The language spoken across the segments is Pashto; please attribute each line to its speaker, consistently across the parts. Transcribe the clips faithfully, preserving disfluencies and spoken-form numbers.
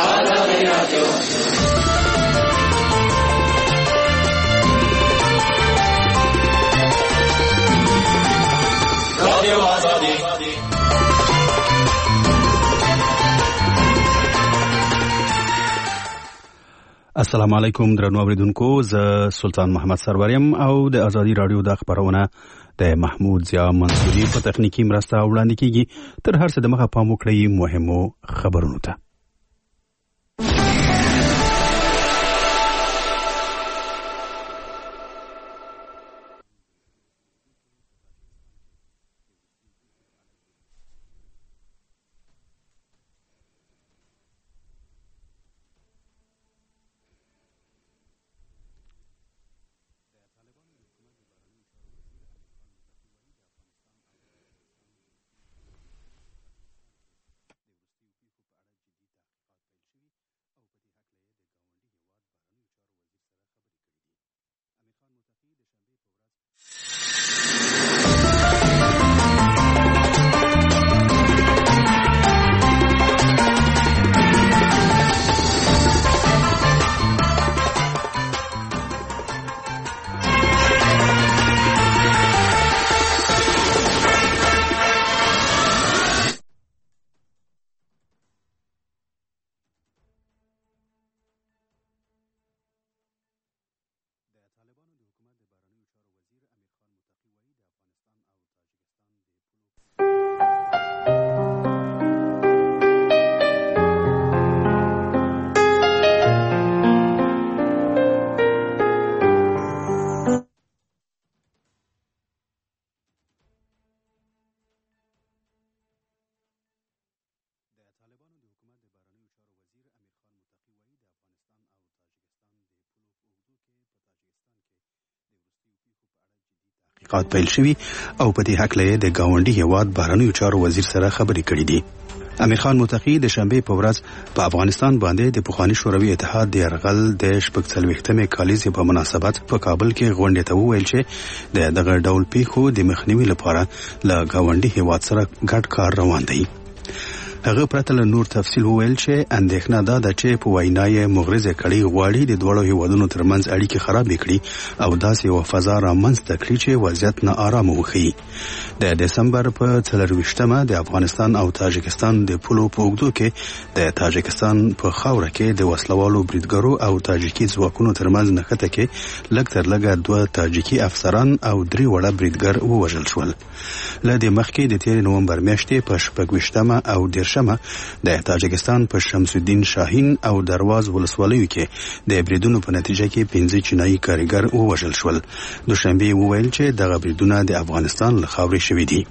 Speaker 1: السلام علیکم درنو اوریدونکو، زه سلطان محمد سروریم او د ازادي رادیو د خبرونه د محمود ضیا منصوري په تخنیکی مرسته وړاندې کیږي. تر هر څه د مخه پام وکړئ مهمو خبرونو ته. تحقیقات پیل شوي او په دې هکله د ګاونډي هیواد بهرنیو چارو وزیر سره خبرې کړې دي. امیر خان متقي د شنبې په ورځ په افغانستان باندې د پخواني شوروي اتحاد د یرغل د شپږ څلوېښتمې کالیزې په مناسبت په کابل کې غونډې ته وویل چې د دغه ډول پیښو د مخنیوي لپاره له ګاونډي هیواد سره ګډ کار روان دی. هغه پرته له نور تفصیل وویل چې اندېښنه دا ده چې په وینا یې مغرضه کړي غواړي د دواړو هیوادونو ترمنځ اړیکې خرابې کړي او داسې یوه فضا رامنځته کړي چې وضعیت ناارامه وښیي. د دسمبر په څلرویشتمه د افغانستان او تاجکستان د پولو په اوږدو کې د تاجکستان په خاوره کې د وسلوالو بریدګرو او تاجکي ځواکونو ترمنځ نښته کې لږ تر لږه دوه تاجکي افسران او درې وړه بریدګر ووژل شول. له دې مخکې د تېرې نومبر میاشتې په شپږویشتمه او شمه د تاجکستان په شمس الدین شاهین او درواز ولسوالیو کې د بریدونو په نتیجه کې پنځه چینایي کارګر ووژل شول. دوشنبه وویل چې دغه بریدونه د افغانستان له خاورې شوي دي.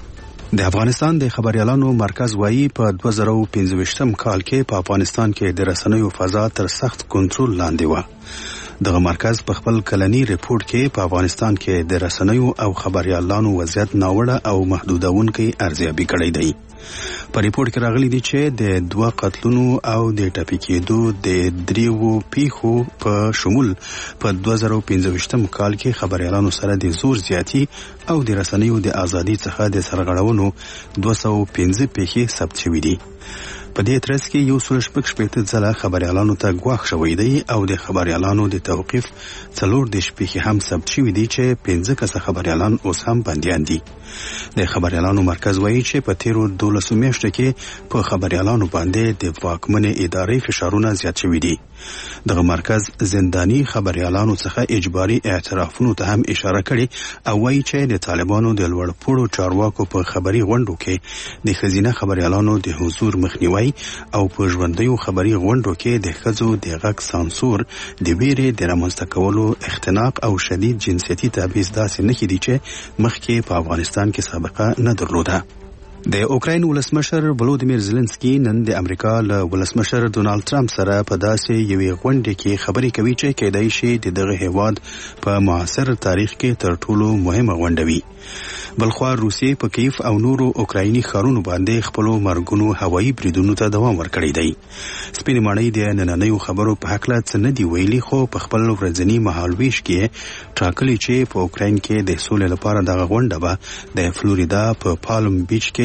Speaker 1: د افغانستان د خبريالانو مرکز وایي په دوه زره او پنځه ویشتم کال کې په افغانستان کې د رسنیو فضا تر سخت کنټرول لاندې و. دغه مرکز په خپل کلنی ریپورت کې په افغانستان کې د رسنیو او خبريالانو وضعیت ناوړه او محدودونکي ارزیابي کړی دی. په ریپورت کې راغلي دي چې د دوه قتلونو او د ټپي کېدو د دریو پیښو په شمول په دوه زره او پنځه ویشتم کال کې خبريالانو سره د زور زیاتی او د رسنیو د ازادي څخه د سرغړونو دوه سوه پنځه پیښې ثبت شوې دي. په دې ترڅ کې یو سل شپږ شپېته ځله خبريالانو ته ګواښ شوی دی او د خبريالانو د توقیف څلور دېرش پیښې هم ثبت شوي دي چې پنځه کسه خبريالان اوس هم بندیان دي. د خبريالانو مرکز وایي چې په تیرو دولسو میاشتو کې په خبريالانو باندې د واکمنې ادارې فشارونه زیات شوي دي. دغه مرکز زنداني خبريالانو څخه اجباري اعترافونو ته هم اشاره کړې او وایي چې د طالبانو د لوړپوړو چارواکو په خبري غونډو کې د ښځینه خبريالانو د حضور مخنیوي او په ژوندیو خبري غونډو کې د ښځو د غږ سانسور، د ویرې د رامنځته کولو اختناق او شدید جنسیتي تبعیض داسې نښې دي چې مخکې په افغانستان کې سابقه نه درلوده. د اوکراین ولسمشر ولودیمیر زيلنسکي نن د امریکا له ولسمشر ډونالد ټرمپ سره په داسې یوې غونډې کې خبرې کوي چې کېدای شي د دغه هیواد په معاصر تاریخ کې تر ټولو مهمه غونډه وي. بلخوا روسیې په کیف او نورو اوکرایني ښارونو باندې خپلو مرګونو هوایي بریدونو ته دوام ورکړی دی. سپینې ماڼۍ د نننیو خبرو په هکله څه نه دي ویلي، خو په خپل ورځني مهالویش کې ټاکلي چې په اوکراین کې د سولې لپاره دغه غونډه به د فلوریدا په پالم بیچ کې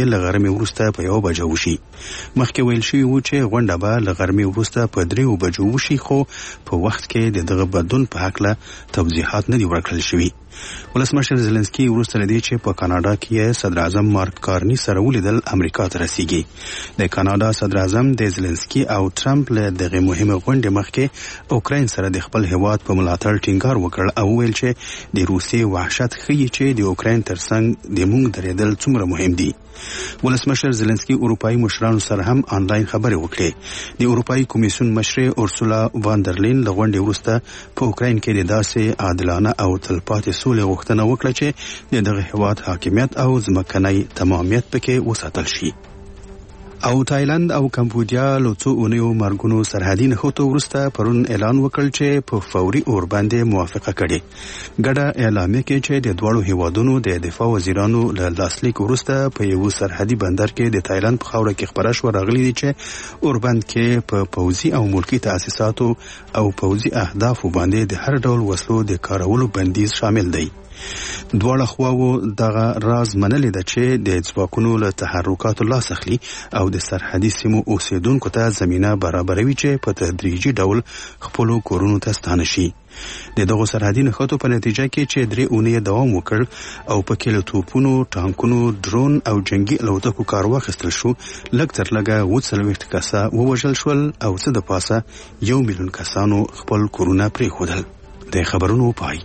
Speaker 1: باندې له غرمې وروسته په یو بجه وشي. مخکې ویل شوي و چې غونډه به له غرمې وروسته په دریو بجو وشي، خو په وخت کې د دغه بدلون په هکله توضیحات نه دي ورکړل شوي. ولسمشر زيلنسکي وروسته لدی چې په کاناډا کې صدر اعظم مارک کارني سره ولیدل امریکا ته رسیږي. د کاناډا صدر اعظم د زيلنسکي او ټرمپ له دغه مهمه غونډې مخکې اوکراین سره د خپل هیواد په ملاتړ ټینګار وکړ او ویل چې د روسي وحشت ښیي چې د اوکراین ترڅنګ د موږ درېدل څومره مهم دي. ولسمشر زيلنسکي اروپایي مشرانو سره هم آنلاین خبرې وکړې. د اروپایي کمیسیون مشر اورسولا واندرلین له غونډې وروسته په اوکراین کې د داسې عادلانه او تلپاتې سولې غوښتنه وکړه چې د دغه هیواد حاکمیت او ځمکنی تمامیت پکې وساتل شي. او تایلند او کمبودیا له څو اونیو مرګونو سرحدي نښتو وروسته پرون اعلان وکړ چې په فوري اور باندې موافقه کړې. ګډه اعلامیه کې چې د دواړو هیوادونو د دفاع وزیرانو له لاسلیک وروسته په یو سرحدي بندر کې د تایلند په خاوره کې خبره شوه راغلي دي چې اوربند کې په پوځي او ملکی تاسیساتو او پوځي اهدافو باندې د هر ډول وسلو د کارولو بندیز شامل دی. دواړه خواو دغه راز منلې ده چې د ځواکونو له تحرکاتو لاس اخلي او د سرحدي سیمو اوسیدونکو ته زمینه برابروي چې په تدریجي ډول خپلو کورونو ته ستانه شي. د دغو سرحدي نښتو په نتیجه کې چې درې اونۍ دوام وکړ او په کې له توپونو، ټانکونو، ډرون او جنگي الوتکو کار واخیستل شو، لږ تر لږه اووه څلوېښت کسه ووژل شول او څه د پاسه یو میلیون کسانو خپل کورونه پرېښودل. د خبرونو پای.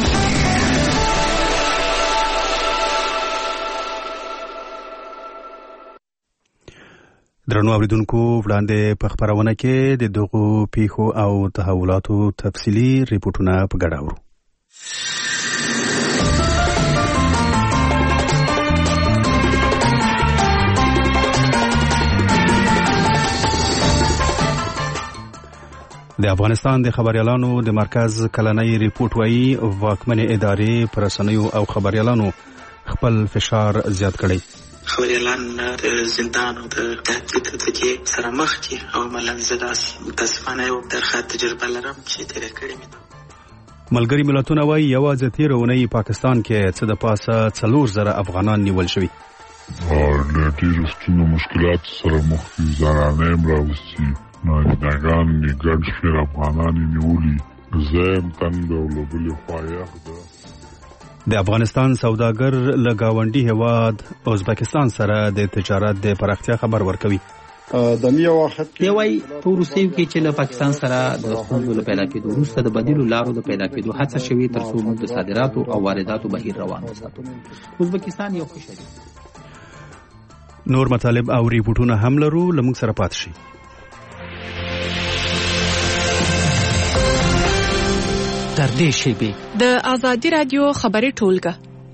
Speaker 1: درنو اوریدونکو، وړاندې په خبرونه کې د دغو پیښو او تحولاتو تفصیلي ریپورتونه په ګډه اورو. د افغانستان د خبريالانو د مرکز کلنۍ ریپورت وايي واکمنې ادارې پر رسنیو او خبريالانو خپل فشار زیات کړی.
Speaker 2: خبريالان د زندان او د تهدید څخه سره مخ دي او ملنځ داسې متاسفانه یو درخه تجربه لرم چې تیر کړی مې.
Speaker 1: ملګری ملتونه وايي یوازې تیر اونۍ پاکستان کې څه د پاسه څلور زره افغانان نیول شوي.
Speaker 3: له ډېرو ستونزو مشکلات سره مخ دي، زنانه هم راوستي، ناجدګان یې ګډ شمېر افغانان یې نیولي. زه یم تنګ او له بلې خوا یخ ده.
Speaker 1: د افغانستان سوداګر له ګاونډي هیواد ازبکستان سره د تجارت د پراختیا خبر ورکوي.
Speaker 4: د نیو وخت
Speaker 5: دی وای په روسیې کې چې له پاکستان سره د ستونزو له پیدا کېدو وروسته د بدیلو لارو د پیدا کېدو هڅه شوې تر څو موږ د صادراتو او وارداتو بهیر روان وساتو. ازبکستان یو ښه شریک.
Speaker 1: نور مطالب او ریپورتونه هم لرو، لمونږ سره پات شي.
Speaker 6: تر دې شیبې د آزادي رادیو خبري ټولګه.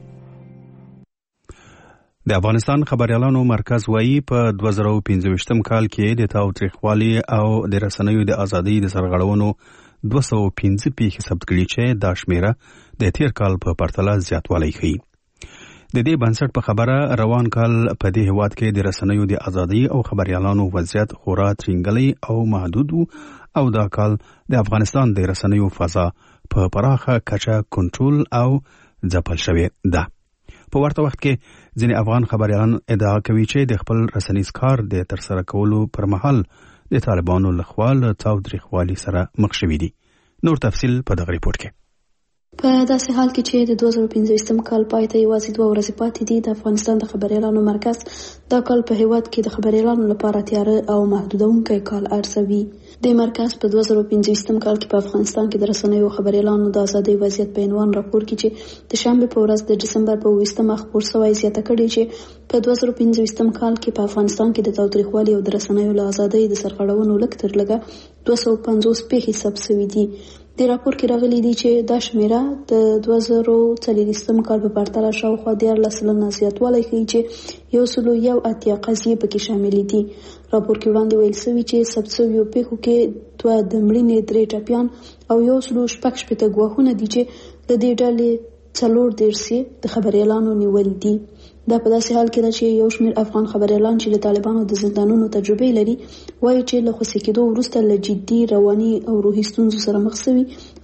Speaker 1: د افغانستان خبريالانو مرکز وايي په دوه زره او پنځه کال کې د تاوتریخوالي او د رسنیو د ازادۍ د سرغړونو دوه سوه پنځه پیښې ثبت کړي چې دا شمیره د تیر کال په پرتله زیاتوالی ښیي. د دې بنسټ په خبره روان کال په دې هیواد کې د رسنیو د ازادۍ او خبريالانو وضعیت خورا ترنګلی او محدود او دا کال د افغانستان د رسنیو فضا په پراخه کچه کنټرول او ځپل شوې ده. په ورته وخت کې ځینې افغان خبريالان ادعا کوي چې د خپل رسنیز کار د ترسره کولو پر مهال د طالبانو لخوا له تاوتریخوالي سره مخ شوي دي. نور تفصیل په دغه ریپورت کې.
Speaker 7: په داسې حال کې چې د دوه زره پنځه کال پای ته یوازې دوه ورځې پاتې دي، د افغانستان د خبريالانو مرکز دا کال په هیواد کې د خبريالانو لپاره تیاره او محدودونکی کال ارزوي. د مرکز په دوه زره پنځه کال کې په افغانستان کې د رسنیو خبريالانو د ازادۍ وضعیت په عنوان راپور کې چې د شنبه په ورځ د ډسمبر په اووه خپور شوی زیاته کړې چې په دوه زره پنځه کال کې په افغانستان کې د تاوتریخوالي او د رسنیو له ازادۍ د سرغړونو لږ تر لږه دوه سوه پنځوس پیښې ثبت شوي دي. د راپور کې راغلي دي چې دا شمیره د دوه زره څلوېښتم کال په پرتله شاوخوا دیارلس سلنه زیاتوالی ښیي چې یو سلو یو اتیا قضیې پکې شاملې دي. راپور کې وړاندې ویل شوي چې ثبت شویو پیښو کې دوه د مړینې درې ټپیان او یو سلو شپږ شپېته ګواښونه دي چې د دې ډلې څلور دېرش د خبريالانو نیول دي. دا په داسې حال کې ده چې یو شمېر افغان خبريالان چې له طالبانو د زندانونو تجربې لري وایي چې له خوسي کېدو وروسته له جدي رواني او روحي ستونزو سره مخ شوي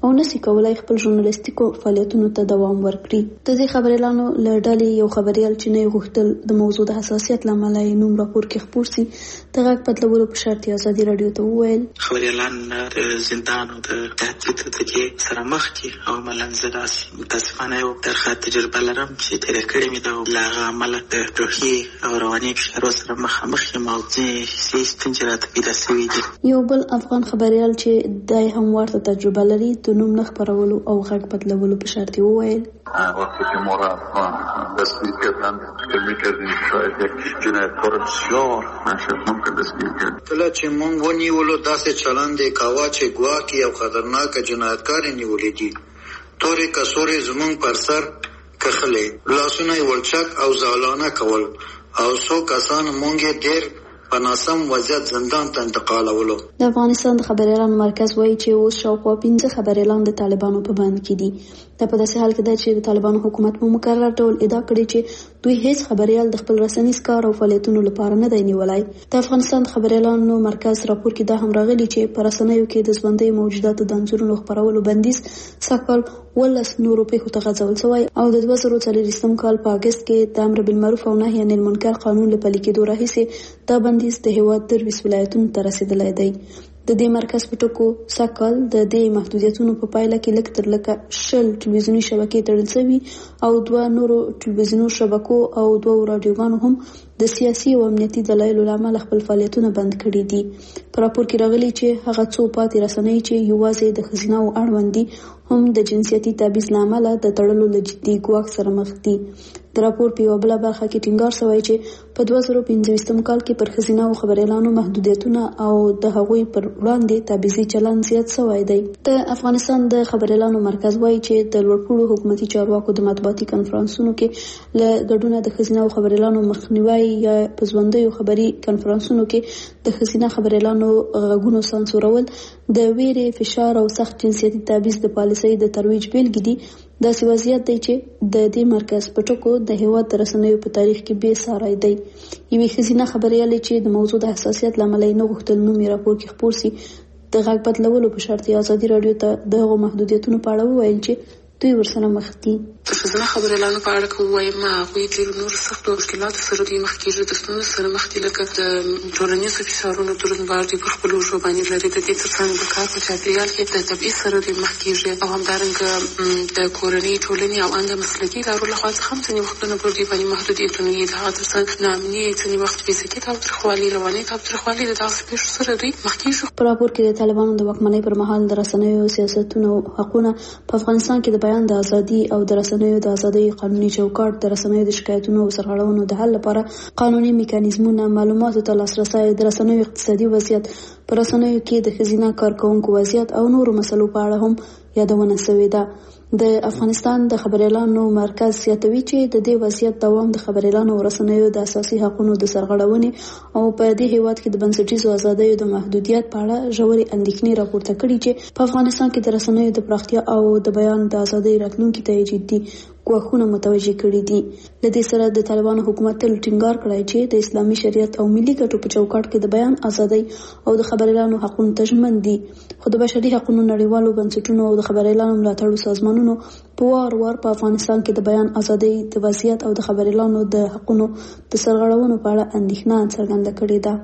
Speaker 7: او نسی کولای خپل ژورنالیستیکو فعالیتونو ته دوام ورکړي. د دې خبري اعلانو له ډلې یو خبريال چې نه غوښتل د موضوع د حساسیت لامل یې نوم راپور کې خپور سي د غږ بدلولو په شرط ازادي رادیو ته وویل
Speaker 2: خبري اعلان د زندان او د تهدید ته سره مخ کی او ملنځ داسې متاسفانه یو درخه تجربه لرم چې تیر کړی مې د لاغه عمل د روحي او رواني فشار سره مخامخ یم او ځینې سیستم چې راته پیدا شوي دي.
Speaker 7: یو بل افغان خبريال چې دای هم ورته تجربه لري د نوم نه خپرولو او غږ بدلولو په شرط وویل
Speaker 8: وقتی که ما را دستگیر کردن فکر میکردیم شاید یک جنایتکار بسیار نشد ممکن دستگیر کرد.
Speaker 9: کله چې مونږ ونیولو داسې چلند یې کاوه چې ګواکې یو خطرناک جنایتکار یې نیولی دي. تورې کڅوړې زمونږ پر سر کښلې، لاسونه یې ولچک او زالانه کول او څو کسان مونږ یې ډېر په ناسم وضعیت زندان ته انتقالولو.
Speaker 7: د افغانستان د خبري اعلان مرکز وایي چې اوس شاوخوا پنځه خبري اعلان د طالبانو په بند کې دي. دا په داسې حال کې ده چې د طالبانو حکومت په مقرر ډول ادعا کړې چې دوی هیڅ خبريال د خپل رسنیز کار او فعالیتونو لپاره نه دی نیولای. د افغانستان د خبري اعلانو مرکز راپور کې دا هم راغلي چې په رسنیو کې د ژوندۍ موجوداتو د انځورونو خپرولو بندیز سږکال ولس نورو پیښو ته غځول شوی او د دوه زره څلوېښتم کال په اګست کې د امر بالمعروف او نهي عن المنکر قانون له پلي کېدو راهیسې دا بندیز د هېواد درویشت ولایتونو ته رسېدلی دی. د دې مرکز په ټکو سږکال د دې محدودیتونو په پایله کې لږ تر لږه شل ټلویزیوني شبکې تړل شوي او دوه نورو ټلویزیوني شبکو او دوه راډیوګانو هم د سیاسي او امنیتي دلایلو له امله خپل فعالیتونه بند کړي دي. په راپور کې راغلي چې هغه څو پاتې رسنۍ چې یوازې د ښځینه او اړوند دي هم د جنسیتي تبعیض له امله د تړلو له جدي ګواښ سره مخ دي. د راپور په یوه بله برخه کې ټینګار شوی چې په دوه زره پنځویشتم کال کې پر ښځینه او خبري اعلانو محدودیتونه او د هغوی پر وړاندې تبعیضي چلند زیات شوی دی. د افغانستان د خبري اعلانو مرکز وایي چې د لوړپوړو حکومتي چارواکو د مطبوعاتي کنفرانسونو کې له ګډونه د ښځینه او خبري اعلانو مخنیوی یا په ژوندیو خبري کنفرانسونو کې د ښځینه خبري اعلانو غږونو سانسورول د ویرې، فشار او سخت جنسیتي تبعیض د پالیسۍ د ترویج بیلګې دي. داسې وضعیت دی چې د دې مرکز په ټکو د هېواد د رسنیو په تاریخ کې بې ساری دی. یوې ښځینه خبریالې چې د موضوع د حساسیت له امله یې نه غوښتل نوم یې راپور کې خپور سي د غږ بدلولو په شرط یې ازادي راډیو ته د هغو محدودیتونو په اړه وویل چې دوی ورسره مخ دي.
Speaker 10: د ښځینه خبري اعلانو په اړه که ووایم هغوی ډېرو نورو سختو مشکلاتو سره دوی مخ کېږي، د ستونزو سره مخ دي، لکه د ټولنیزو فشارونو دروندبار دوی پر خپلو ژبو باندې لري. د دې تر څنګ د کار په چاپېریال کې د تبعیض سره دوی مخ کېږي او همدارنګه د کورنۍ، ټولنې او انده مسلکي ادارو لخوا څخه هم ځینې وختونه پر دوی باندې محدودیتونه وي. د هغه تر څنګ ناامني، ځینې وخت فزیکي تاوتریخوالي، رواني تاوتریخوالي د دغسې پیښو سره دوی مخ کېږي.
Speaker 7: په راپور کې د طالبانو د واکمنۍ پر مهال د رسنیو سیاستونو حقونه په افغانستان کې د بیان د ازادي او د رسنیو د ازادۍ قانوني چوکاټ، د رسنیو د شکایتونو او سرغړونو د حل لپاره قانوني میکانیزمونه، معلوماتو ته لاسرسی، د رسنیو اقتصادي وضعیت، په رسنیو کې د ښځینه کارکوونکو وضعیت او نورو مسلو په اړه هم یادونه شوې ده. د افغانستان د خبري اعلانو مرکز زیاتوي چې د دې وضعیت دوام د خبري اعلانو او رسنیو د اساسي حقوقو د سرغړونې او په دې هیواد کې د بنسټیزو ازادیو د محدودیت په اړه ژورې اندېښنې راپورته کړي چې په افغانستان کې د رسنیو د پراختیا او د بیان د ازادۍ راتلونکي ته جدي ګواښونه متوجه کړي دي. له دې سره د طالبانو حکومت تل ټینګار کړی چې د اسلامي شریعت او ملي ګټو په چوکاټ کې د بیان ازادۍ او د خبري اعلانو حقوقو ته ژمن دي. خو د بشري حقوقو نړیوالو بنسټونو او د خبري اعلانو ملاتړو سازمانونو په وار وار په افغانستان کې د بیان ازادۍ د وضعیت او د خبري اعلانو د حقوقو د سرغړونو په اړه اندېښنه څرګنده کړې ده.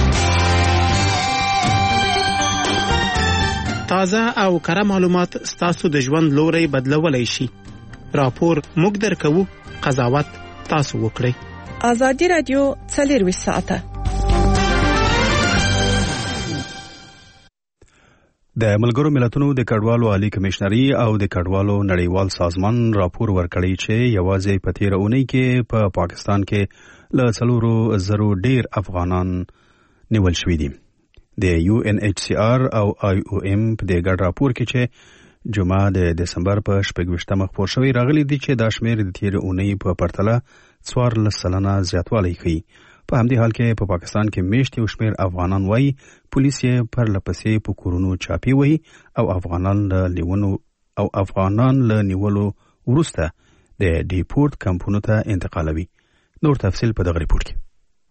Speaker 11: تازه او کره معلومات ستاسو د ژوند لوري بدلولای شي. راپور موږ درکوو، قضاوت تاسو وکړئ.
Speaker 6: ازادي رادیو څلورویشت ساعته.
Speaker 1: د ملګرو ملتونو د کډوالو عالی کمشنري او د کډوالو نړیوال سازمان راپور ورکړی چې یوازې په تیر اونۍ کې په پا پاکستان کې له څلورو زرو ډیر افغانان نیول شوي دي. د یو ان ایچ سی آر او آی او ایم په دې ګډ راپور کې چې جمعه د دسمبر په شپږویشتمه خپور شوی راغلی دی چې دا شمیر د تیر اونۍ په پرتله څوارلس سلنه زیاتوالی ښیي. په همدې حال کې په پاکستان کې میشت یو شمیر افغانان وایي پولیس یې پر لپسې په کورونو چاپی وایي او افغانان له لیونو او افغانان له نیولو وروسته د ډیپورت کمپونو ته انتقالوي. نور تفصیل په دغه ریپورت کې.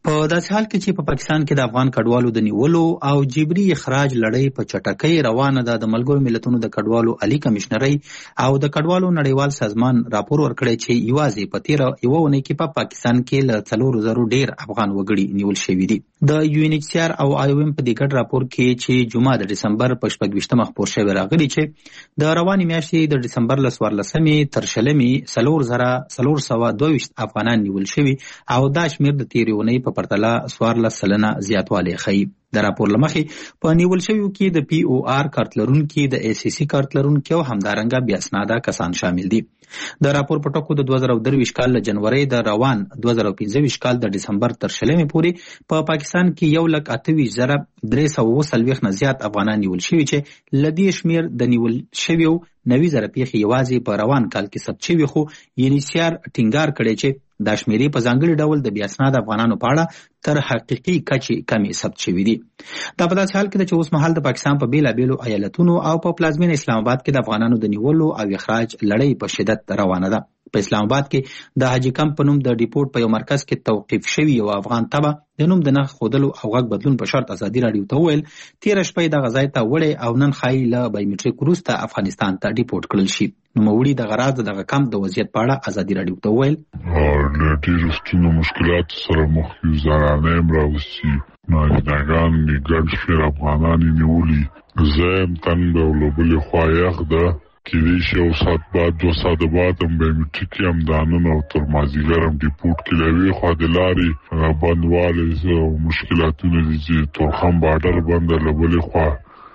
Speaker 5: په داسې حال کې چې په پاکستان کې د افغان کډوالو د نیولو او جبري اخراج لړۍ په چټکۍ روانه ده، د ملګرو ملتونو د کډوالو عالی کمشنرۍ او د کډوالو نړیوال سازمان راپور ورکړی چې یوازې په تیره یوه اونۍ کې په پاکستان کې له څلورو زرو ډېر افغان وګړي نیول شوي دي. د یو ان ایچ سی آر او آی او ایم په دې ګډ راپور کې چې جمعه د ډسمبر په شپږ ویشتمه خپور شوی راغلي چې د روانې میاشتې د ډسمبر له څوارلسمې تر شلمې څلور زره څلور سوه دوه ویشت افغانان نیول شوي او دا شمېر د تیرې اونۍ په پرتله څوارلس سلنه زیاتوالی ښیي. د راپور له مخې په نیول شویو کې د پی او آر کارت لرونکي، د ای سی سی کارت لرونکي او همدارنګه بې اسناده کسان شامل دي. د راپور په ټکو د دوه زره درویشت کال له جنورۍ د روان دوه زره پنځه ویشت کال د ډسمبر تر شلمې پورې په پاکستان کې یو لک اته ویشت زره درې سوه اووه څلوېښت نه زیات افغانان نیول شوي چې له دې شمېر د نیول شویو نوي زره پیښې یوازې په روان کال کې ثبت شوي، خو یو ان ایچ سی آر ټینګار کړی چې دا شمیرې په ځانګړي ډول د بې اسناده افغانانو په اړه تر حقیقي کچې کمې ثبت شوي دي. دا په داسې حال کې ده چې اوس مهال د پاکستان په بېلابېلو ایالتونو او په پلازمینه اسلام آباد کې د افغانانو د نیولو او اخراج لړۍ په شدت روانه ده. په اسلام آباد کې د حاجي کمپ په نوم د ډیپورټ په یو مرکز کې توقیف شوي یو افغان تبه د نوم د نښ ښودلو او غږ بدلون په شرط ازادي راډیو ته وویل تېره شپه یې دغه ځای ته وړی او نن ښایي له بایومټریک وروسته افغانستان ته ډیپورټ کړل شي. نوموړي دغه راز د دغه کمپ د وضعیت په اړه ازادي راډیو ته وویل
Speaker 3: له ډېرو ستونزو مشکلاتو سره مخ یو، زنانه هم راوستي، نارینهګان مې ګډ شمېر افغانان یې نیولي، زه یم تنګ او له بلې خوا یخ ده، کېدای شي یو ساعت بعد دوه ساعته بعد هم بایومټریک یم دا نن او تر مازدیګر هم ډیپورټ کې له یوې خوا د لارې بندوالی او مشکلاتونه دي چې تورخم باډر بنده، له بلې خوا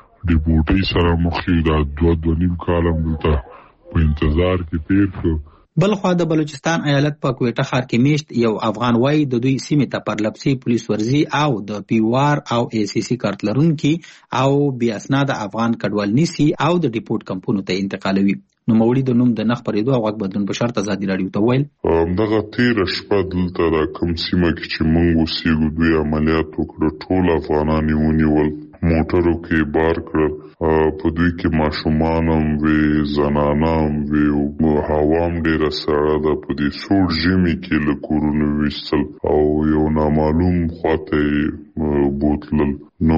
Speaker 3: ډیپورټۍ سره مخ یو. دا دوه دوه نیم کال هم دلته په انتظار کې تیر شو.
Speaker 5: بل خوا د بلوچستان ایالت په کویټه ښار کې میشت یو افغان وایي د دوی سیمې ته پرلپسې پولیس ورزي او د پی او آر او ای سی سی کارت لرونکي او بې اسناده افغان کډوال نیسي او د ډیپورټ کمپونو ته انتقالوي. نوموړي د نوم د نښ پرېدو او غږ بدلون په شرط ازادي راډیو ته وویل
Speaker 3: همدغه تېره شپه دلته دا کوم سیمه کې چې موږ اوسېږو دوی عملیات وکړه، ټول افغانان یې ونیول، موټرو کې بار کړل، په دوی کې ماشومان هم وې، زنانه هم وې، هوا هم ډېره سړه ده، په دې سوړ ژمي کې له کورونو ویستل او یو نامعلوم خواته یې بوتلل. نو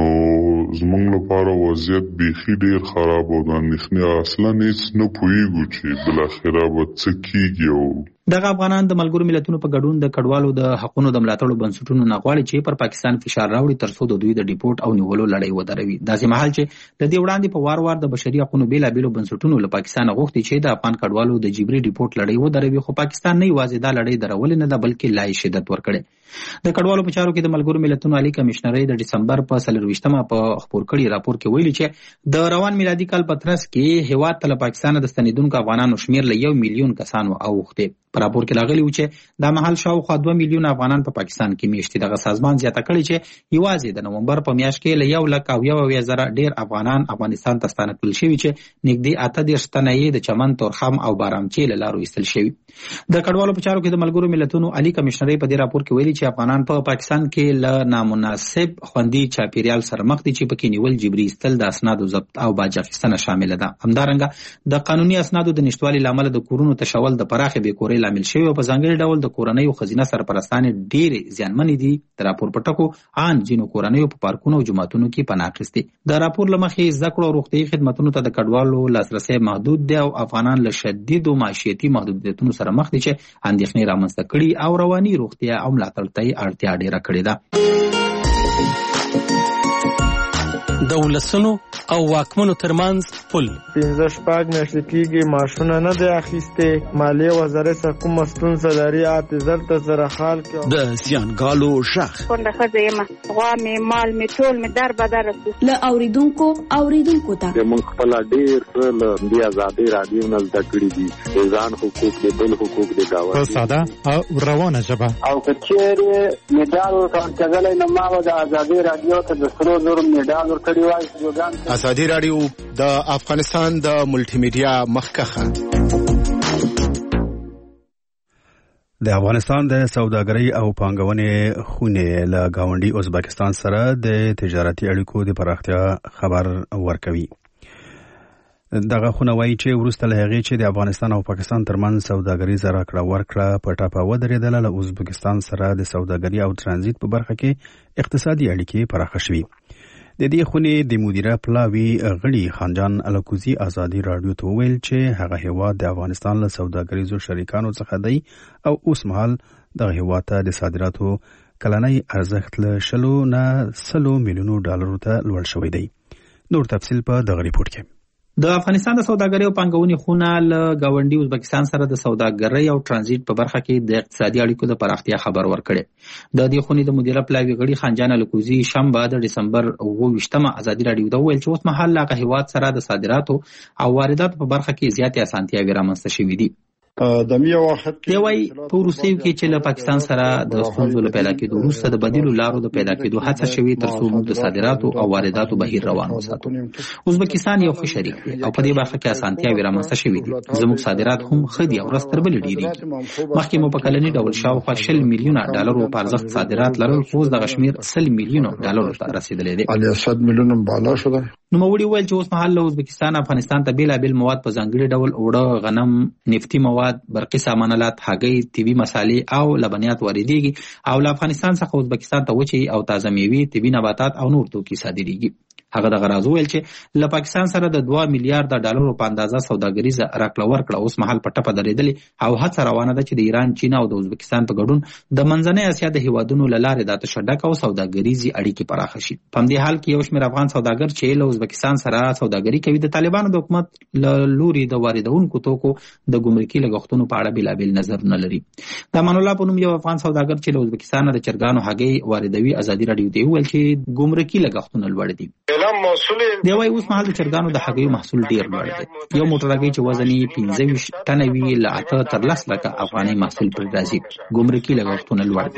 Speaker 3: زموږ لپاره وضعیت بیخي ډېر خراب او د اندېښنې اصلا هېڅ نه پوهېږو چې بالاخره به څه کېږي. او
Speaker 5: دغه افغانان د ملګرو ملتونو په ګډون د کډوالو د حقونو د ملاتړو بنسټونو نه غواړي چې پر پاکستان فشار راوړي ترڅو د دوی د ډیپورټ او نیولو لړۍ ودروي. داسې مهال چې د دې وړاندې په وار وار د بشري حقونو بېلابېلو بنسټونو له پاکستانه غوښتي چې د افغان کډوالو د جبري ډیپورټ لړۍ ودروي، خو پاکستان نه یوازې دا لړۍ درولې نه ده بلکې لا یې شدت ورکړی. د کډوالو په چارو کې د ملګرو ملتونو عالی کمشنرۍ د ډسمبر په څلرویشتمه په خپور کړي راپور کې ویلي چې د روان میلادي کال په ترڅ کې هېواد ته له پاکستانه د ستنېدونکو افغانانو شمېر له یو میلیون کسانو اوښتې. په راپور کې راغلي و چې دا مهال شاوخوا دوه میلیون افغانان په پاکستان کې میشت دي. دغه سازمان زیاته کړې چې یوازې د نومبر په میاشت کې له یو لک او یو اویا زره ډېر افغانان افغانستان ته ستانه کړل شوي چې نږدې اته دېرش تنه یې د چمن، تورخم او بارامچې له لارو ایستل شوي. د کډوالو په چارو کې د ملګرو ملتونو عالی کمشنرۍ په دې راپور کې ویلي چې افغانان په پاکستان کې له نامناسب خوندي چاپیریال سره مخ دي چې پکې نیول، جبري ایستل، د اسنادو ضبط او باج اخیستنه شامله ده. همدارنګه د قانوني اسنادو د نشتوالي له امله د کورونو تشول د پراخې بېکورۍ لامل شوی او په ځانګړي ډول د کورنیو ښځینه سرپرستانې ډېرې زیانمنې دي. د راپور په ټکو ان ځینو کورنیو په پارکونو او جوماتونو کې پناه اخیستې. د راپور له مخې زده کړو او روغتیایي خدمتونو ته د کډوالو لاسرسی محدود دی او افغانان له شدیدو معیشتي محدودیتونو سره مخ دي چې اندېښنې رامنځته کړي او رواني روغتیا او ملاتړ ته یې اړتیا ډېره کړې ده.
Speaker 12: د ولسونو او واکمنو ترمنځ پل
Speaker 13: پنځه شپږ میاشتې کېږي معاشونه نه دی اخیستې، مالیې وزارت څخه کومه ستونزه لري اته زر ته زره خال کې
Speaker 12: د زیانګالو غږ
Speaker 14: کونډه ښځه یم، غوا مې مال مې ټول مې در بدر شو.
Speaker 7: له اورېدونکو اورېدونکو ته
Speaker 15: موږ خپله ډېر څه له دې ازادۍ راډیو نه زده کړي دي، د ځان حقوق د بل حقوق د ګاونډي
Speaker 16: په ساده او روانه ژبه.
Speaker 15: او که چېرې مډال ورته ورکړلی نو ما به د ازادۍ راډیو ته د سرو زرو مډال ورکړی وای.
Speaker 17: ازادي راډیو د افغانستان د ملټي میډیا مخکخه.
Speaker 1: د افغانستان د سوداګرۍ او پانګونې خونې له ګاونډي ازبکستان سره د تجارتي اړیکو د پراختیا خبر ورکوي. دغه خونه وایي چې وروسته له هغې چې د افغانستان او پاکستان ترمنځ سوداګریزه راکړه ورکړه په ټاپه ودرېدله، له ازبکستان سره د سوداګري او ترانزیت په برخه کې اقتصادي اړیکې پراخه شوي. د دې خونې د مدیره پلاوي غړي خانجان الکوزي ازادي راډیو ته وویل چې هغه هیواد د افغانستان له سوداګریزو شریکانو څخه دی او اوس مهال دغه هیواد ته د صادراتو کلنی ارزښت له شلو نه سلو میلیونو ډالرو ته لوړ شوی دی. نور تفصیل په دغه ریپورت کې.
Speaker 5: د افغانستان د سوداګرۍ او پانګونې خونه له ګاونډي ازبکستان سره د سوداګرۍ او ترانزیت په برخه کې د اقتصادي اړیکو د پراختیا خبر ورکړي. د دې خونې د مدیره پلاوي غړي خانجان الکوزي شنبه د ډسمبر اوه ویشتمه ازادي راډیو ته وویل چې اوس مهال له هیواد سره د صادراتو او وارداتو په برخه کې زیاتې اسانتیاوې رامنځته شوې دي.
Speaker 4: د میا وخت
Speaker 5: کې وای په روسیو کې چې له پاکستان سره د ستونزو له پیدا کېدو وروسته د بدیلو لارو د پیدا کېدو هڅه شوې ترڅو موږ د صادراتو او وارداتو بهیر روان وساتو. ازبکستان یو ښه شریک دی او په دې برخه کې اسانتیاوې رامنځته شوې دي. زموږ صادرات هم ښه دي او ورځ تر بلې ډېرېږي. مخکې مو په کلني ډول شاوخوا شل میلیونه ډالرو په ارزښت صادرات لرل، خو اوس دغه شمېر سل میلیونو ډالرو ته رسېدلی دی.
Speaker 4: علي صد میلیونه بالا شوه.
Speaker 5: نوموړي وویل چې اوس مهال له ازبکستان افغانستان ته بېلابېل مواد په ځانګړي ډول اوړه، غنم، نفتي مواد، برقي سامانالات، هګۍ، طبي مسالې او لبنیات واردېږي او له افغانستان څخه ازبکستان ته وچې او تازه میوې، طبي نباتات او نور توکي صادرېږي. هغه دغه راز وویل چې له پاکستان سره د دوه میلیارډ ډالرو په اندازه سوداګریزه راکړه ورکړه اوس مهال په ټپه درېدلې او هڅه روانه ده چې د ایران، چین او د ازبکستان په ګډون د منځنۍ اسیا د هیوادونو له لارې د تشدد او سوداګریزي اړیکې پراخه شي. په همدې حال کې یو شمېر افغان سوداګر چې له ازبکستان سره سوداګري کوي د طالبانو د حکومت له لوري د واردونکو توکو د ګمرکي لګښتونو په اړه بېلابېل نظرونه لري. د امان الله په نوم یو افغان سوداګر چې له ازبکستان د چرګانو هګۍ واردوي ازادي راډیو ته وویل چې ګمرکي لګښتونه لوړ دي. دی وايي اوس مهال د چرګانو د هګیو محصول ډیر لوړ دی. یو موټر هګۍ چې وزن یې پنځه ویشت ټنه وي له اته تر لس لکه افغاني محصول پرې راځي. ګمرکي لګښتونه لوړ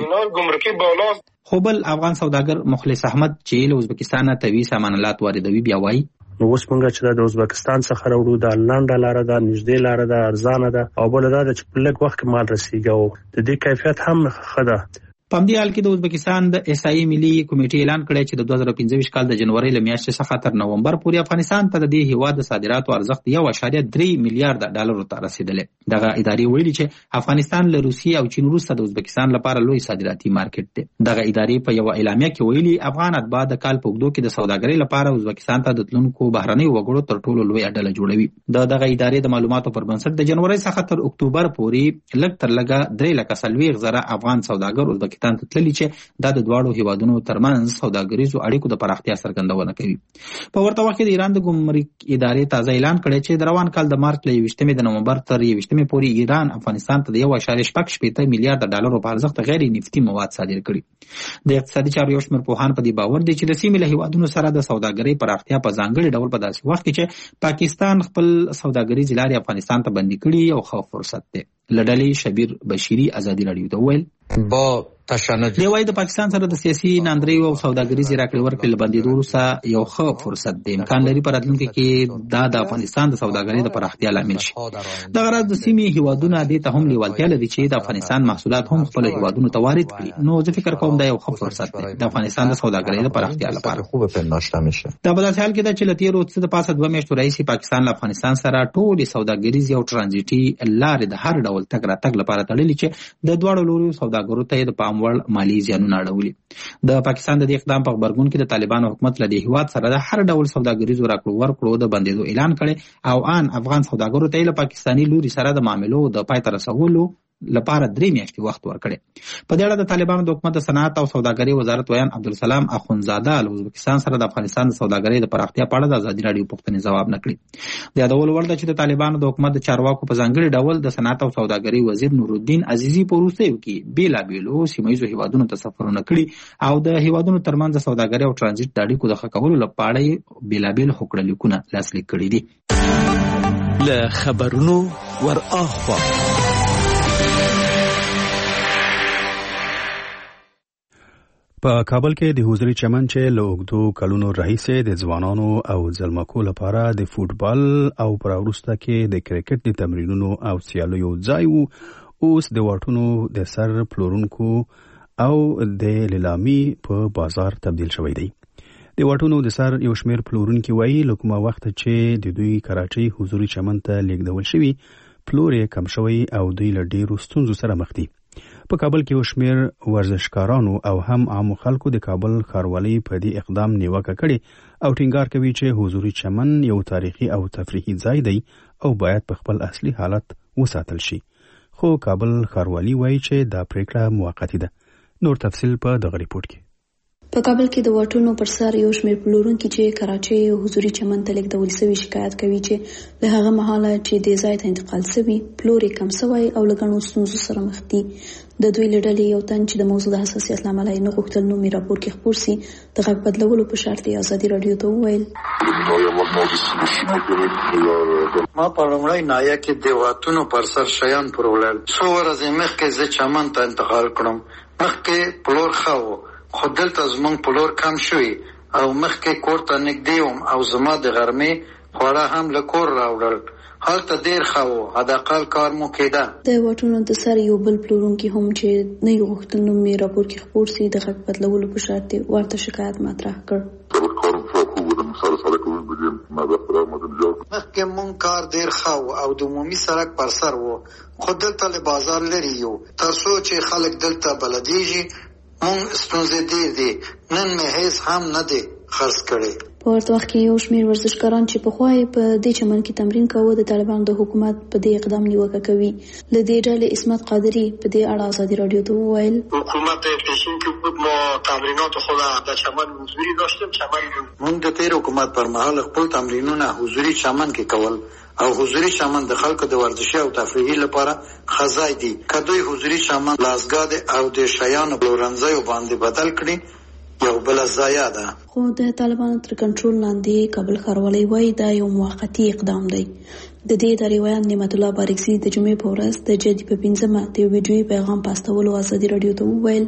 Speaker 5: دي. خو بل افغان سوداګر مخلص احمد چې له ازبکستان طبي سامانالات واردوي بیا وايي
Speaker 18: نو اوس موږ چې د ازبکستان څخه راوړو د لنډه لاره ده، نږدې لاره ده، ارزانه ده او بل دا چې په لږ وخت کې مال رسیږي او د دې کیفیت هم ښه ده.
Speaker 5: په همدې حال کې د ازبکستان د احصایې ملي کمیټې اعلان کړی چې د دوه زره پنځه ویشت کال د جنورۍ له میاشتې څخه تر نومبر پورې افغانستان ته د دې هیواد د صادراتو ارزښت یو اعشاریه درې میلیارډ ډالرو ته رسېدلی. دغه ادارې ویلي چې افغانستان له روسیې او چین وروسته د ازبکستان لپاره لوی صادراتي مارکیټ دی. دغه ادارې په یوه اعلامیه کې ویلي افغان اتباع د کال په اوږدو کې د سوداګرۍ لپاره ازبکستان ته د تلونکو بهرنیو وګړو تر ټولو لویه ډله جوړوي. د دغه ادارې د معلوماتو پر بنسټ د جنورۍ څخه تر اکتوبر پورې لږ تر لږه درې لکه څلوېښت زره افغان سوداګر ازبکستان ته تللي چې دا د دواړو هیوادونو ترمنځ سوداګریزو اړیکو د پراختیا څرګندونه کوي. په ورته وخت کې د ایران د ګمرک ادارې تازه اعلان کړی چې د روان کال د مارچ له یوویشتمې د نومبر تر یوویشتمې پورې ایران افغانستان ته د یو اعشاریه شپږ شپېته میلیارډ ډالرو په ارزښت غیر نفتي مواد صادر کړي. د اقتصادي چارو یو شمېر پوهان په دې باور دي چې د سیمې له هیوادونو سره د سوداګرۍ پراختیا په ځانګړي ډول په داسې وخت کې چې پاکستان خپل سوداګریزې لارې افغانستان ته بندي کړي یو ښه فرصت دی. له ډلې شبیر بشیري ازادي راډیو ته وویل
Speaker 19: با تشنج
Speaker 5: دی وايي د پاکستان سره د سیاسي ناندریو او سوداګریزې راکړې ورکړې له بندېدو وروسته یو ښه فرصت دی. امکان لري په راتلونکي کې دا د افغانستان د سوداګرۍ د پراختیا لامل شي. دغه راز د سیمې هیوادونه دې ته هم لیوالتیا لري چې د افغانستان محصولات هم خپل هیوادونو ته وارد کړي. نو زه فکر کوم دا یو ښه فرصت دی د افغانستان د سوداګرۍ د پراختیا لپاره.
Speaker 19: خوب پنداشته میشه.
Speaker 5: دا په داسې حال کې ده چې له تېرو څه د پاسه دوه میاشتو راهیسې پاکستان له افغانستان سره ټولې سوداګریزې او ترانزیټي لارې د هر ډول تګ راتګ لپاره تړلي چې د دواړو لورو سوداګرو ته د پام وړ مالي زیانونه اړولي. د پاکستان د دې اقدام په غبرګون کې د طالبانو حکومت له دې هیواد سره د هر ډول سوداګریزو راکړو ورکړو د بندېدو اعلان کړی او ان افغان سوداګرو ته له پاکستاني لوري سره د معاملو د پای ته رسولو لپاره درې میاشتې وخت ورکړي. په دې اړه د طالبانو د حکومت د صنعت او سوداګرۍ وزارت ویان عبدالسلام اخونزاده له ازبکستان سره د افغانستان د سوداګرۍ د پراختیا په اړه د ازادي راډیو پوښتنې ځواب نه کړي. د یادولو وړ ده چې د طالبانو د حکومت د چارواکو په ځانګړي ډول د صنعت او سوداګرۍ وزیر نورالدین عزیزي په وروستیو کې بېلابېلو سیمه ییزو هیوادونو ته سفرونه کړي او د هیوادونو ترمنځ د سوداګرۍ او ترانزیت د اړیکو د ښه کولو لپاره یې بېلابېل هوکړه لیکونه لاسلیک کړي دي.
Speaker 12: له خبرونو ور اخوا
Speaker 1: په کابل کې د حضوري چمن چې له اوږدو کلونو راهیسې د ځوانانو او زلمکو لپاره د فوټبال او پر وروسته کې د کرکټ د تمرینونو او سیالیو ځای وو، اوس د واټونو د سر پلورونکو او د لیلامي په بازار تبدیل شوی دی. د واټونو د سر یو شمېر پلورونکي وایي له کومه وخته چې د دوی کراچۍ حضوري چمن ته لیږدول شوي پلور یې کم شوی او دوی له ډېرو ستونزو سره مخ دي. په کابل کې یو شمېر ورزشکارانو او هم عامو خلکو د کابل ښاروالۍ په دې اقدام نیوکه کړې او ټینګار کوي چې حضوري چمن یو تاریخي او تفریحي ځای دی او باید په خپل اصلي حالت وساتل شي. خو کابل ښاروالي وایي چې دا پریکړه موقتي ده. نور تفصیل په دغه ریپورت کې.
Speaker 7: په کابل کې د واټونو پر سر یو شمېر پلورونکي چې کراچۍ حضوري چمن ته لیږدول شوي شکایت کوي چې له هغه مهاله چې دې ځای ته انتقال شوي پلور یې کم شوی او له ګڼو ستونزو سره مخ دي. د دوی له ډلې یو تن چې د موضوع د حساسیت له امله یې نه غوښتل نوم یې راپور کې خپور سي د غږ بدلولو په شرط یې ازادي راډیو ته وویل.
Speaker 9: ما په لومړۍ ناحیه کې د واټونو پر سر شیان پلورل. څو ورځې مخکې زه چمن ته انتقال کړم. مخکې پلور ښه و خو دلته زموږ پلور کم شوی او مخکې کور ته نږدې وم او زما د غرمې خواړه هم له کور راوړل. هلته ډېر ښه و، حداقل کار مو کېده.
Speaker 7: د واټونو د سر یو بل پلورونکي هم چې نه یې غوښتل نوم یې راپور کې خپور سي د غږ بدلولو په شرط یې ورته شکایت مطرح کړ.
Speaker 9: مخکې مونږ کار ډېر ښه و او د عمومي سړک پر سر و خو دلته له بازار لرې یو تر څو چې خلک دلته بلدیږي. مونږ ستونزې ډېر دي، نن مې هیڅ هم نه دی خرڅ کړی.
Speaker 7: په ورته وخت کې یو شمېر ورزشکاران چې پخوا یې په دې چمن کې تمرین کاوه د طالبانو د حکومت په دې اقدام نیوکه کوي. له دې ډلې عصمت قادري په دې اړه ازادي راډیو ته وویل
Speaker 20: حکومت پیشین که بود ما تمرینات خود در چمن حضوری داشتیم. چمن
Speaker 9: مونږ د تیر حکومت پر مهال خپل تمرینونه حضوری چمن کې کول او حضوری چمن د خلکو د ورزشي او تفریحي لپاره خزای دي. که دوی حضوری چمن لاسګاد او د شیانو پلورنځیو باندې بدل کړي یو بل ضایع ده.
Speaker 7: خو د طالبانو تر کنټرول لاندې کابل ښاروالۍ وایي دا یو موقتي اقدام دی. د دې د روایت نعمت الله بارکزي د جمعې په ورځ د جدي په پنځمه د یو ویډیویي پیغام په استولو ازادي راډیو ته وویل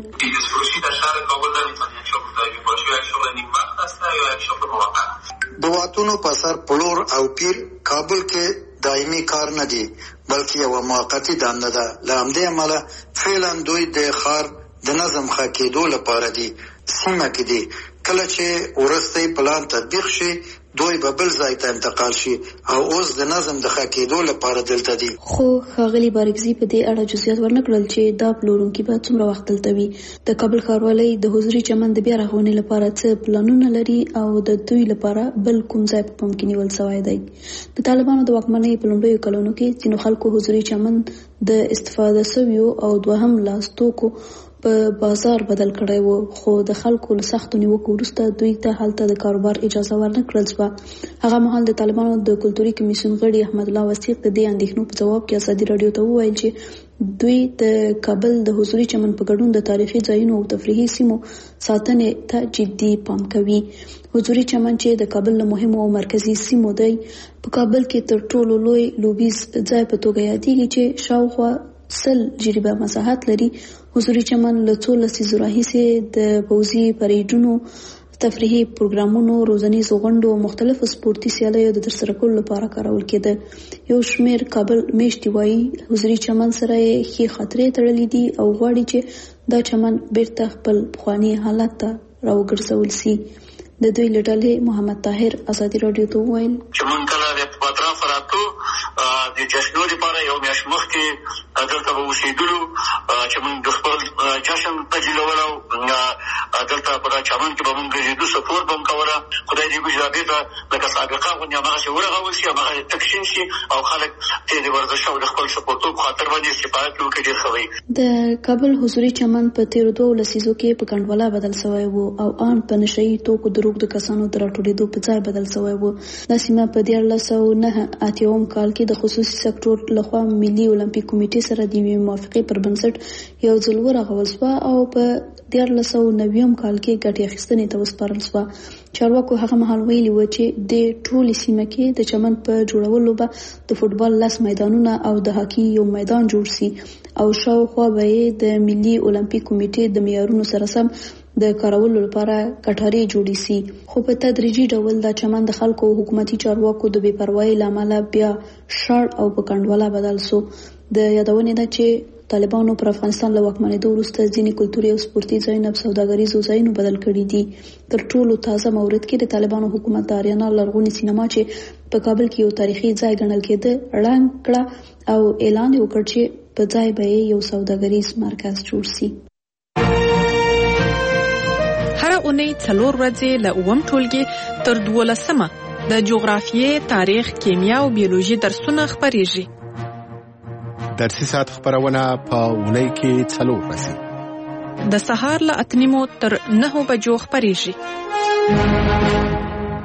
Speaker 9: د واټونو په سر پلور او پیر کابل کې دایمي کار نه دی بلکې یو موقتي دنده ده. له همدې امله فعلا دوی د ښار د نظم ښه کېدو لپاره دي. سیمه کې دي کله چې وروستی پلان تطبیق شي دوی به بل ځای ته انتقال شي او اوس د نظم د ښه کېدو لپاره دلته دي.
Speaker 7: خو ښاغلي بارکزي په دې اړه جزئیات ورنه کړل چې دا پلورونکي به څومره وخت دلته وي. د کابل ښاروالۍ د حضوري چمن د بیا رغونې لپاره څه پلانونه لري او د دوی لپاره بل کوم ځای په پام کې نیول شوی دی. د طالبانو د واکمنۍ په لومړیو کلونو کې ځینو خلکو حضوري چمن د استفاده شویو او دوهم لاس توکو په بازار بدل کړی وو خو د خلکو له سختو نیوکو وروسته دوی ته هلته د کاروبار اجازه ورنه کړل شوه. هغه مهال د طالبانو د کلتوري کمیسیون غړي احمد الله وثیق د دې اندېښنو په ځواب کې ازادي راډیو ته وویل چې دوی د کابل د حضوري چمن په ګډون د تاریخي ځایونو او تفریحي سیمو ساتنې ته جدي پام کوي. حضوري چمن چې د کابل له مهمو او مرکزي سیمو دی په کابل کې تر ټولو لوی لوبیز ځای په توګه یادېږي چې شاوخوا سل جریبه مساحت لري. حضوري چمن له څو لسیزو راهیسې د پوځي پریډونو، تفریحي پروګرامونو، روزنیزو غونډو او مختلفو سپورتي سیالیو د ترسره کولو لپاره کارول کېده. یو شمېر کابل میشتي وایي حضوري چمن سره یې ښې خاطرې تړلې دي او غواړي چې دا چمن بیرته خپل پخواني حالت ته راوګرځول سي. د دوی له ډلې محمد طاهر ازادي راډیو ته وویل
Speaker 20: چې مونږ کله د اطراف راتلو د جشنو لپاره یو میاشت مخکې دلته به اوسېدلو چې مونږ د خپل جشن تجهیزولو دلته په دا چمن کې به مونږ ګرځېدو، سپورت به مو کوله. خدای دې وکړي بېرته لکه سابقه غوندې هماغسې ورغول شي، هماغسې تکشین شي او خلک ترې د ورزش او د خپل سپورټو په خاطر باندې استفاده وکړي. ډېر ښه وي.
Speaker 7: د کابل حضوري چمن په تېرو دوو لسیزو کې په کنډواله بدل شوی و او ان په نشهیي توکو د روغ د کسانو د راټولېدو په ځای بدل شوی و. دا سیمه په دیارلس سوه نهه اتیاوم کال کې د خصوصي سکتور لخوا ملي اولمپیک کمیټې سره د یوې موافقې پر بنسټ یو ځل ورغول شوه او په دیارلس سوه نویم کال کې ګټې اخیستنې ته وسپارل شوه. چارواکو هغه مهال ویلي و چې د ټولې سیمه کې د چمن په جوړولو به د فوټبال لس میدانونه او د هاکي یو میدان جوړ سي او شاوخوا به یې د ملي اولمپیک کمیټې د معیارونو سره سم د کارولو لپاره کټارې جوړې سي. خو په تدریجي ډول دا چمن د خلکو او حکومتي چارواکو د بې پروایۍ له امله بیا شړ او په کنډواله بدل سو. د یادونې ده چې طالبانو پر افغانستان له واکمنېدو وروسته ځینې کلتوري او سپورتي ځایونه په سوداګریزو ځایونو بدل کړي دي. تر ټولو تازه مورد کې د طالبانو حکومت د آریانا لرغونې سینما چې په کابل کې یو تاریخي ځای ګڼل کېده ړنګ کړه او اعلان یې وکړ چې په ځای به یو سوداګریز مرکز جوړ شي.
Speaker 6: هره اونۍ څلور ورځې له اووم ټولګي تر دولسمه د جغرافیې، تاریخ، کیمیا او بیولوژي درسونه خپریږي.
Speaker 17: درسي ساعت خبرونه په اونۍ کې څلور ورځې
Speaker 6: د سهار له اته نیمو تر نهو بجو خپریږي.